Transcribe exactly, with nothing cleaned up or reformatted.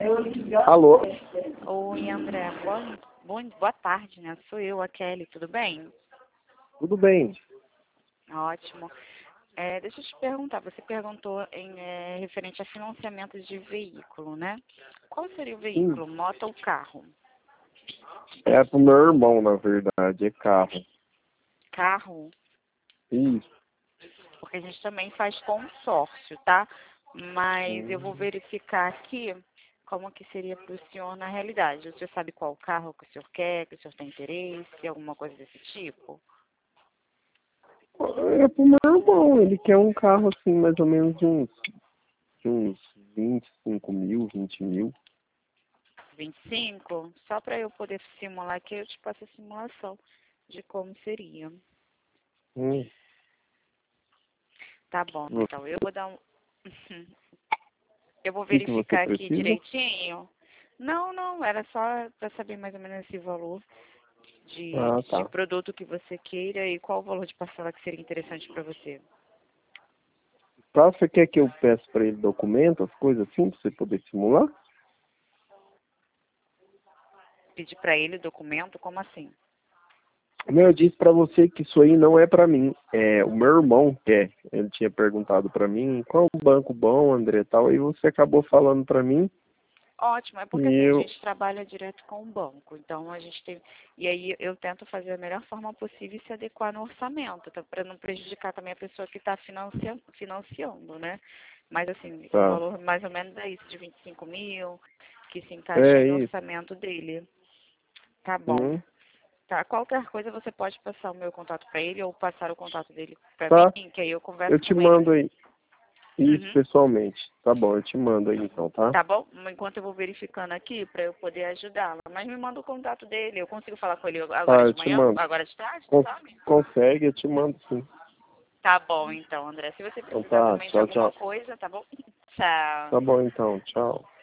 Alô? Oi, André. Boa, boa, boa tarde, né? Sou eu, a Kelly. Tudo bem? Tudo bem? Ótimo. É, deixa eu te perguntar. Você perguntou em é, referente a financiamento de veículo, né? Qual seria o Sim. veículo? Moto ou carro? É pro meu irmão, na verdade, é carro. Carro? Isso. Porque a gente também faz consórcio, tá? Mas eu vou Hum. verificar aqui como que seria para o senhor na realidade. O senhor sabe qual carro que o senhor quer, que o senhor tem interesse, alguma coisa desse tipo? É pro meu irmão, ele quer um carro assim, mais ou menos de uns, de uns vinte e cinco mil, vinte mil. vinte e cinco? Só para eu poder simular aqui, eu te passo a simulação de como seria. Hum. Tá bom, O então eu vou dar um. Eu vou que, que você verificar aqui precisa? direitinho. Não, não, era só para saber mais ou menos esse valor de, Ah, de tá. produto que você queira e qual o valor de parcela que seria interessante para você. Tá, você quer que eu peça pra ele documento, as coisas assim, pra você poder simular? Pedir para ele o documento, como assim? Não, eu disse pra você que isso aí não é pra mim. É o meu irmão quer. Ele tinha perguntado pra mim qual o banco bom, André, tal. Aí você acabou falando pra mim Ótimo, é e porque assim, a eu... gente trabalha direto com o banco, então a gente tem. E aí eu tento fazer a melhor forma possível e se adequar no orçamento, tá, para não prejudicar também a pessoa que está financiando, financiando, né? Mas assim, esse Tá. valor mais ou menos é isso, de vinte e cinco mil, que se encaixa É aí no isso. orçamento dele. Tá bom. Hum. Tá, qualquer coisa você pode passar o meu contato para ele ou passar o contato dele para mim, Tá. que aí eu converso Eu te com ele. mando aí. Isso, Uhum. pessoalmente. Tá bom, eu te mando aí então, tá? Tá bom? Enquanto eu vou verificando aqui para eu poder ajudá-la. Mas me manda o contato dele. Eu consigo falar com ele agora Tá, eu de te manhã? mando. Agora de tarde, tu Cons sabe? consegue, eu te mando sim. Tá bom, então, André. Se você Então precisar tá, também de tchau, alguma tchau. coisa, tá bom? Tchau. Tá bom então, tchau.